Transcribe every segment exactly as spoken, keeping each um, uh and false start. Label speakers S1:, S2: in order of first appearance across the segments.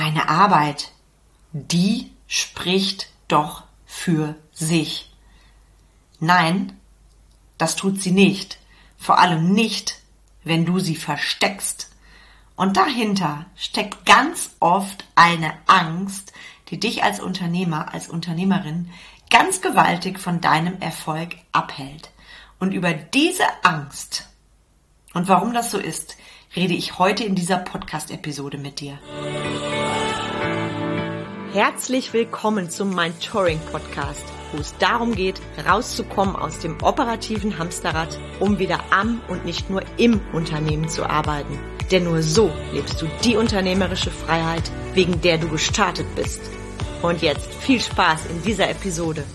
S1: meine Arbeit, die spricht doch für sich. Nein, das tut sie nicht. Vor allem nicht, wenn du sie versteckst. Und dahinter steckt ganz oft eine Angst, die dich als Unternehmer, als Unternehmerin ganz gewaltig von deinem Erfolg abhält. Und über diese Angst und warum das so ist, rede ich heute in dieser Podcast-Episode mit dir. Herzlich willkommen zum Mentoring-Podcast, wo es darum geht, rauszukommen aus dem operativen Hamsterrad, um wieder am und nicht nur im Unternehmen zu arbeiten. Denn nur so lebst du die unternehmerische Freiheit, wegen der du gestartet bist. Und jetzt viel Spaß in dieser Episode.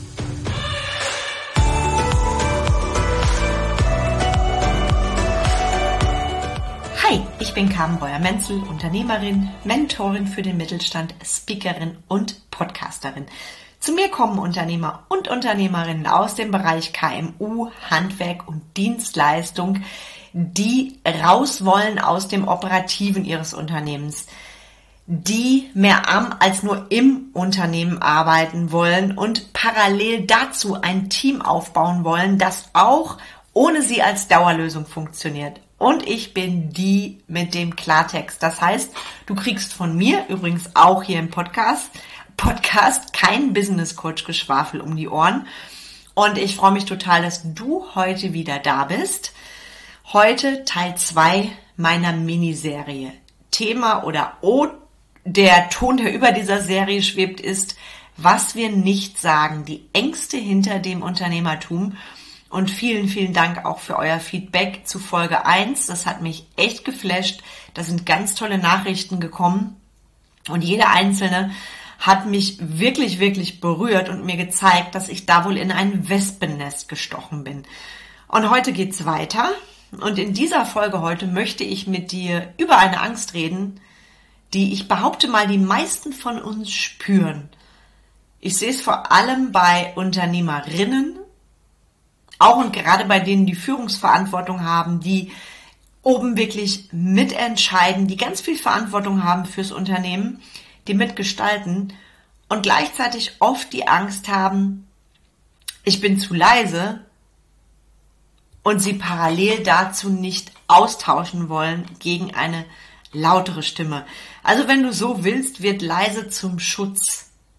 S1: Hi, ich bin Carmen Breuer-Menzel, Unternehmerin, Mentorin für den Mittelstand, Speakerin und Podcasterin. Zu mir kommen Unternehmer und Unternehmerinnen aus dem Bereich K M U, Handwerk und Dienstleistung, die raus wollen aus dem Operativen ihres Unternehmens, die mehr am als nur im Unternehmen arbeiten wollen und parallel dazu ein Team aufbauen wollen, das auch ohne sie als Dauerlösung funktioniert. Und ich bin die mit dem Klartext. Das heißt, du kriegst von mir, übrigens auch hier im Podcast, Podcast kein Business Coach Geschwafel um die Ohren. Und ich freue mich total, dass du heute wieder da bist. Heute Teil zwei meiner Miniserie. Thema oder oh, der Ton, der über dieser Serie schwebt, ist, was wir nicht sagen, die Ängste hinter dem Unternehmertum. Und vielen, vielen Dank auch für euer Feedback zu Folge eins. Das hat mich echt geflasht. Da sind ganz tolle Nachrichten gekommen. Und jede einzelne hat mich wirklich, wirklich berührt und mir gezeigt, dass ich da wohl in ein Wespennest gestochen bin. Und heute geht's weiter. Und in dieser Folge heute möchte ich mit dir über eine Angst reden, die ich behaupte mal, die meisten von uns spüren. Ich sehe es vor allem bei Unternehmerinnen, auch und gerade bei denen, die Führungsverantwortung haben, die oben wirklich mitentscheiden, die ganz viel Verantwortung haben fürs Unternehmen, die mitgestalten und gleichzeitig oft die Angst haben, ich bin zu leise und sie parallel dazu nicht austauschen wollen gegen eine lautere Stimme. Also wenn du so willst, wird leise zum Schutz.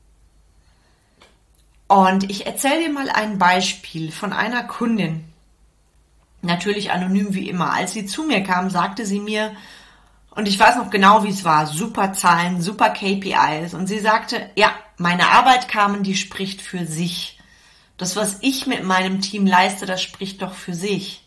S1: Und ich erzähle dir mal ein Beispiel von einer Kundin, natürlich anonym wie immer. Als sie zu mir kam, sagte sie mir, und ich weiß noch genau, wie es war, super Zahlen, super K P Is. Und sie sagte, ja, meine Arbeit, Carmen, die spricht für sich. Das, was ich mit meinem Team leiste, das spricht doch für sich.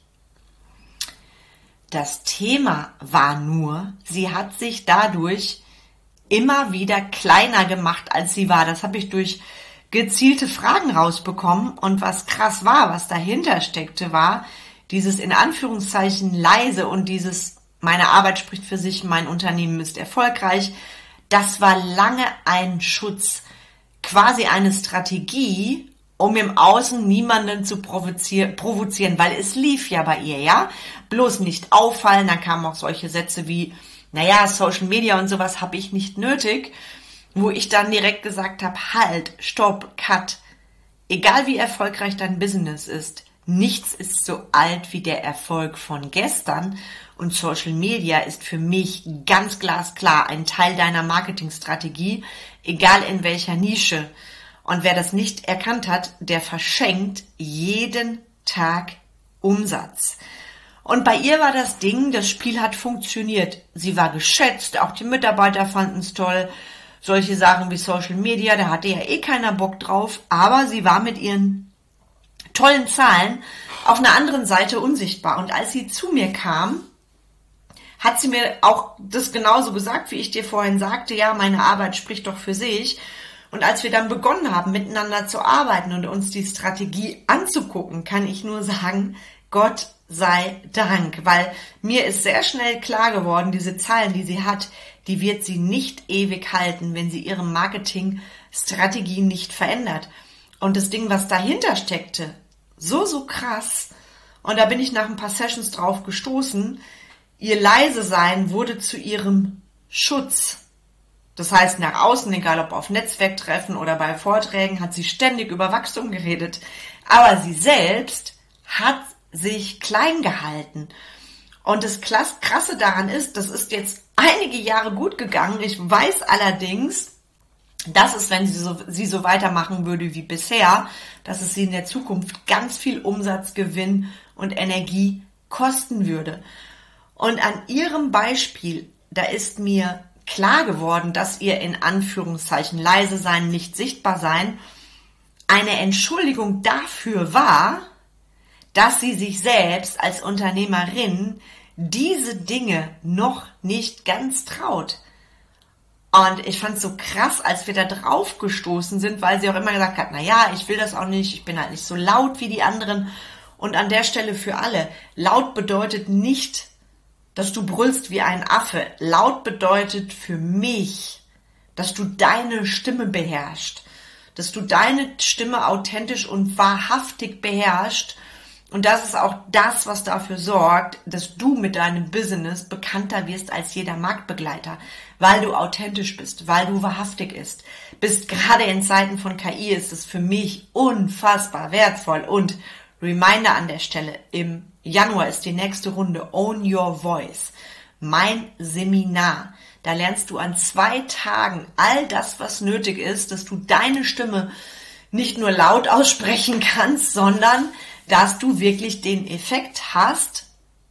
S1: Das Thema war nur, sie hat sich dadurch immer wieder kleiner gemacht, als sie war. Das habe ich durch gezielte Fragen rausbekommen. Und was krass war, was dahinter steckte, war dieses in Anführungszeichen leise und dieses meine Arbeit spricht für sich, mein Unternehmen ist erfolgreich. Das war lange ein Schutz, quasi eine Strategie, um im Außen niemanden zu provozieren, provozieren, weil es lief ja bei ihr, ja. Bloß nicht auffallen, dann kamen auch solche Sätze wie, naja, Social Media und sowas habe ich nicht nötig, wo ich dann direkt gesagt habe, halt, stopp, cut. Egal wie erfolgreich dein Business ist, nichts ist so alt wie der Erfolg von gestern und Social Media ist für mich ganz glasklar ein Teil deiner Marketingstrategie, egal in welcher Nische. Und wer das nicht erkannt hat, der verschenkt jeden Tag Umsatz. Und bei ihr war das Ding, das Spiel hat funktioniert. Sie war geschätzt, auch die Mitarbeiter fanden es toll. Solche Sachen wie Social Media, da hatte ja eh keiner Bock drauf, aber sie war mit ihren tollen Zahlen auf einer anderen Seite unsichtbar. Und als sie zu mir kam, hat sie mir auch das genauso gesagt, wie ich dir vorhin sagte, ja, meine Arbeit spricht doch für sich. Und als wir dann begonnen haben, miteinander zu arbeiten und uns die Strategie anzugucken, kann ich nur sagen, Gott sei Dank, weil mir ist sehr schnell klar geworden, diese Zahlen, die sie hat, die wird sie nicht ewig halten, wenn sie ihre Marketingstrategie nicht verändert. Und das Ding, was dahinter steckte, so, so krass. Und da bin ich nach ein paar Sessions drauf gestoßen. Ihr leise sein wurde zu ihrem Schutz. Das heißt, nach außen, egal ob auf Netzwerktreffen oder bei Vorträgen, hat sie ständig über Wachstum geredet. Aber sie selbst hat sich klein gehalten. Und das Krasse daran ist, das ist jetzt einige Jahre gut gegangen. Ich weiß allerdings, dass es, wenn sie so, sie so weitermachen würde wie bisher, dass es sie in der Zukunft ganz viel Umsatzgewinn und Energie kosten würde. Und an ihrem Beispiel, da ist mir klar geworden, dass ihr in Anführungszeichen leise sein, nicht sichtbar sein, eine Entschuldigung dafür war, dass sie sich selbst als Unternehmerin diese Dinge noch nicht ganz traut. Und ich fand es so krass, als wir da drauf gestoßen sind, weil sie auch immer gesagt hat, na ja, ich will das auch nicht, ich bin halt nicht so laut wie die anderen. Und an der Stelle für alle, laut bedeutet nicht, dass du brüllst wie ein Affe. Laut bedeutet für mich, dass du deine Stimme beherrschst, dass du deine Stimme authentisch und wahrhaftig beherrschst. Und das ist auch das, was dafür sorgt, dass du mit deinem Business bekannter wirst als jeder Marktbegleiter, weil du authentisch bist, weil du wahrhaftig bist. Bist gerade in Zeiten von K I ist es für mich unfassbar wertvoll. Und Reminder an der Stelle, im Januar ist die nächste Runde Own Your Voice, mein Seminar. Da lernst du an zwei Tagen all das, was nötig ist, dass du deine Stimme nicht nur laut aussprechen kannst, sondern dass du wirklich den Effekt hast,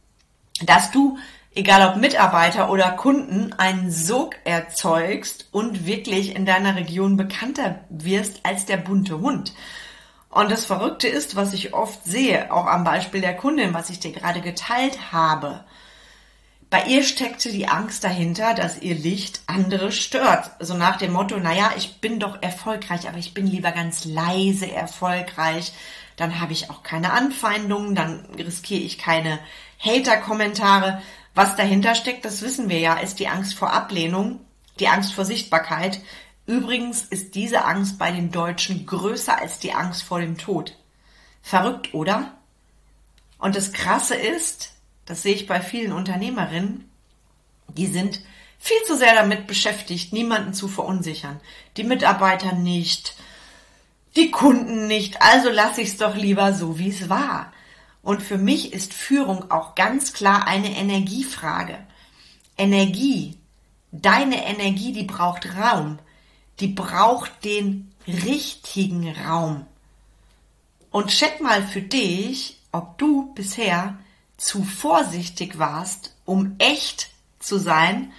S1: dass du, egal ob Mitarbeiter oder Kunden, einen Sog erzeugst und wirklich in deiner Region bekannter wirst als der bunte Hund. Und das Verrückte ist, was ich oft sehe, auch am Beispiel der Kundin, was ich dir gerade geteilt habe. Bei ihr steckte die Angst dahinter, dass ihr Licht andere stört. So nach dem Motto, naja, ich bin doch erfolgreich, aber ich bin lieber ganz leise erfolgreich. Dann habe ich auch keine Anfeindungen, dann riskiere ich keine Hater-Kommentare. Was dahinter steckt, das wissen wir ja, ist die Angst vor Ablehnung, die Angst vor Sichtbarkeit. Übrigens ist diese Angst bei den Deutschen größer als die Angst vor dem Tod. Verrückt, oder? Und das Krasse ist, das sehe ich bei vielen Unternehmerinnen, die sind viel zu sehr damit beschäftigt, niemanden zu verunsichern. Die Mitarbeiter nicht, die Kunden nicht, also lasse ich es doch lieber so, wie es war. Und für mich ist Führung auch ganz klar eine Energiefrage. Energie, deine Energie, die braucht Raum. Die braucht den richtigen Raum. Und check mal für dich, ob du bisher zu vorsichtig warst, um echt zu sein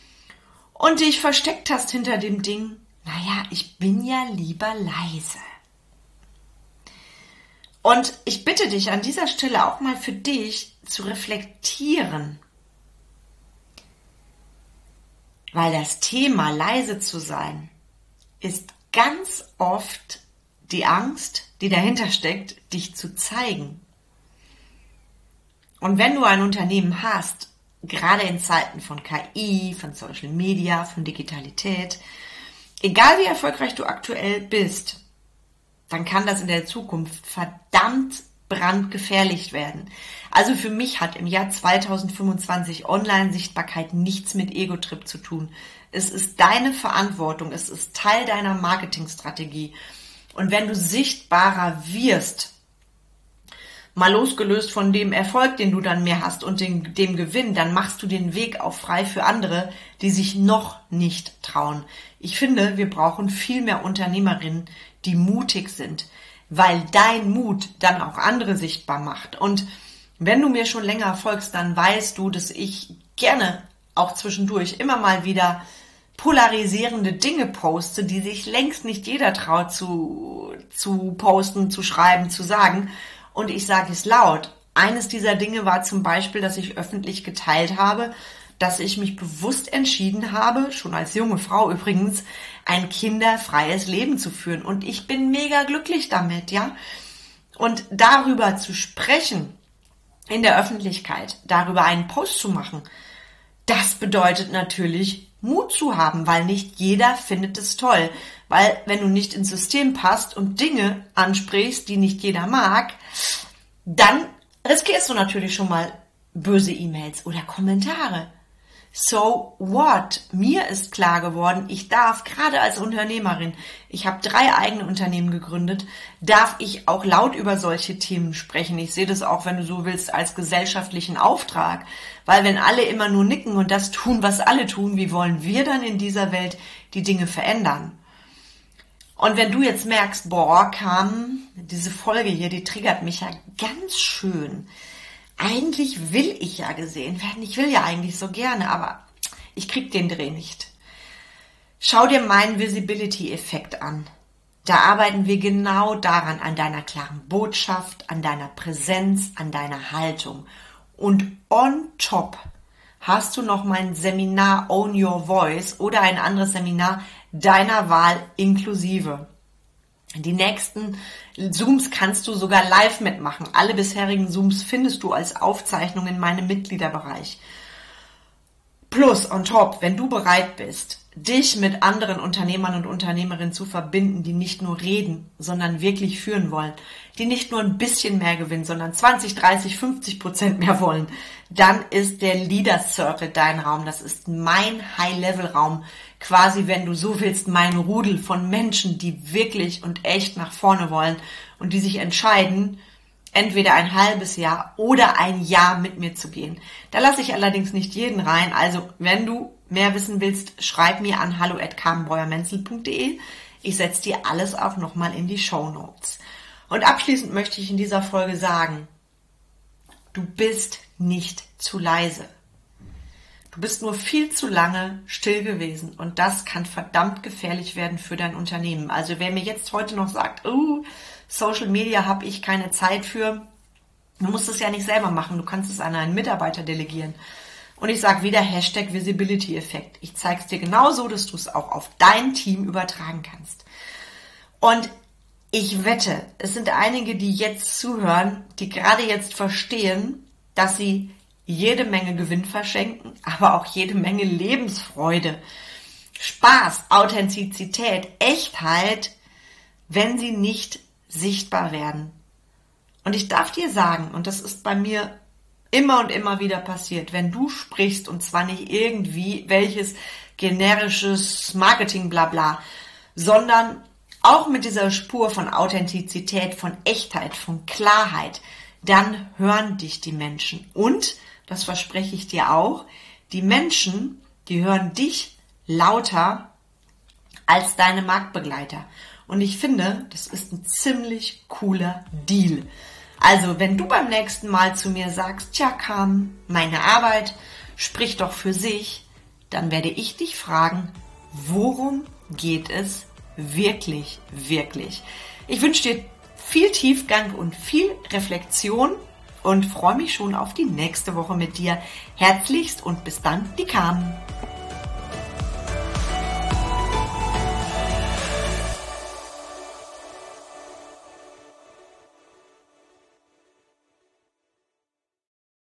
S1: und dich versteckt hast hinter dem Ding, naja, ich bin ja lieber leise. Und ich bitte dich an dieser Stelle auch mal für dich zu reflektieren. Weil das Thema leise zu sein ist ganz oft die Angst, die dahinter steckt, dich zu zeigen. Und wenn du ein Unternehmen hast, gerade in Zeiten von K I, von Social Media, von Digitalität, egal wie erfolgreich du aktuell bist, dann kann das in der Zukunft verdammt brandgefährlich werden. Also für mich hat im Jahr zweitausendfünfundzwanzig Online-Sichtbarkeit nichts mit Ego-Trip zu tun. Es ist deine Verantwortung, es ist Teil deiner Marketingstrategie. Und wenn du sichtbarer wirst, mal losgelöst von dem Erfolg, den du dann mehr hast und dem, dem Gewinn, dann machst du den Weg auch frei für andere, die sich noch nicht trauen. Ich finde, wir brauchen viel mehr Unternehmerinnen, die mutig sind, weil dein Mut dann auch andere sichtbar macht. Und wenn du mir schon länger folgst, dann weißt du, dass ich gerne auch zwischendurch immer mal wieder polarisierende Dinge poste, die sich längst nicht jeder traut zu, zu posten, zu schreiben, zu sagen. Und ich sage es laut. Eines dieser Dinge war zum Beispiel, dass ich öffentlich geteilt habe, dass ich mich bewusst entschieden habe, schon als junge Frau übrigens, ein kinderfreies Leben zu führen. Und ich bin mega glücklich damit, ja. Und darüber zu sprechen in der Öffentlichkeit, darüber einen Post zu machen, das bedeutet natürlich Mut zu haben, weil nicht jeder findet es toll. Weil wenn du nicht ins System passt und Dinge ansprichst, die nicht jeder mag, dann riskierst du natürlich schon mal böse E-Mails oder Kommentare. So what? Mir ist klar geworden, ich darf gerade als Unternehmerin, ich habe drei eigene Unternehmen gegründet, darf ich auch laut über solche Themen sprechen. Ich sehe das auch, wenn du so willst, als gesellschaftlichen Auftrag. Weil wenn alle immer nur nicken und das tun, was alle tun, wie wollen wir dann in dieser Welt die Dinge verändern? Und wenn du jetzt merkst, boah, kam diese Folge hier, die triggert mich ja ganz schön. Eigentlich will ich ja gesehen werden. Ich will ja eigentlich so gerne, aber ich krieg den Dreh nicht. Schau dir meinen Visibility-Effekt an. Da arbeiten wir genau daran, an deiner klaren Botschaft, an deiner Präsenz, an deiner Haltung. Und on top hast du noch mein Seminar Own Your Voice oder ein anderes Seminar deiner Wahl inklusive. Die nächsten Zooms kannst du sogar live mitmachen. Alle bisherigen Zooms findest du als Aufzeichnung in meinem Mitgliederbereich. Plus, on top, wenn du bereit bist, dich mit anderen Unternehmern und Unternehmerinnen zu verbinden, die nicht nur reden, sondern wirklich führen wollen, die nicht nur ein bisschen mehr gewinnen, sondern zwanzig, dreißig, fünfzig Prozent mehr wollen, dann ist der Leader Circle dein Raum. Das ist mein High-Level-Raum. Quasi, wenn du so willst, mein Rudel von Menschen, die wirklich und echt nach vorne wollen und die sich entscheiden, entweder ein halbes Jahr oder ein Jahr mit mir zu gehen. Da lasse ich allerdings nicht jeden rein. Also, wenn du mehr wissen willst, schreib mir an hallo at carmenbreuer-menzel punkt de. Ich setze dir alles auch nochmal in die Shownotes. Und abschließend möchte ich in dieser Folge sagen, du bist nicht zu leise. Du bist nur viel zu lange still gewesen und das kann verdammt gefährlich werden für dein Unternehmen. Also wer mir jetzt heute noch sagt, oh, Social Media habe ich keine Zeit für, du musst es ja nicht selber machen, du kannst es an einen Mitarbeiter delegieren. Und ich sage wieder Hashtag Visibility-Effekt. Ich zeige es dir genauso, dass du es auch auf dein Team übertragen kannst. Und ich wette, es sind einige, die jetzt zuhören, die gerade jetzt verstehen, dass sie jede Menge Gewinn verschenken, aber auch jede Menge Lebensfreude, Spaß, Authentizität, Echtheit, wenn sie nicht sichtbar werden. Und ich darf dir sagen, und das ist bei mir immer und immer wieder passiert, wenn du sprichst, und zwar nicht irgendwie welches generisches Marketing blabla, sondern auch mit dieser Spur von Authentizität, von Echtheit, von Klarheit, dann hören dich die Menschen. Und, das verspreche ich dir auch, die Menschen, die hören dich lauter als deine Marktbegleiter. Und ich finde, das ist ein ziemlich cooler Deal. Also, wenn du beim nächsten Mal zu mir sagst, tja, Carmen, meine Arbeit spricht doch für sich, dann werde ich dich fragen, worum geht es wirklich, wirklich? Ich wünsche dir viel Tiefgang und viel Reflexion und freue mich schon auf die nächste Woche mit dir. Herzlichst und bis dann, die Carmen.